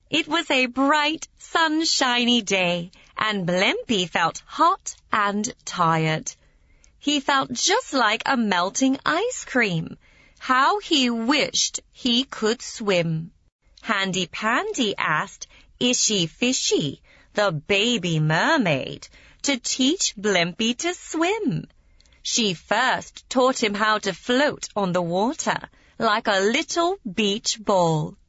It was a bright, sunshiny day, and Blimpy felt hot and tired. He felt just like a melting ice cream. How he wished he could swim. Handy Pandy asked Ishy Fishy, the baby mermaid, to teach Blimpy to swim. She first taught him how to float on the water like a little beach ball.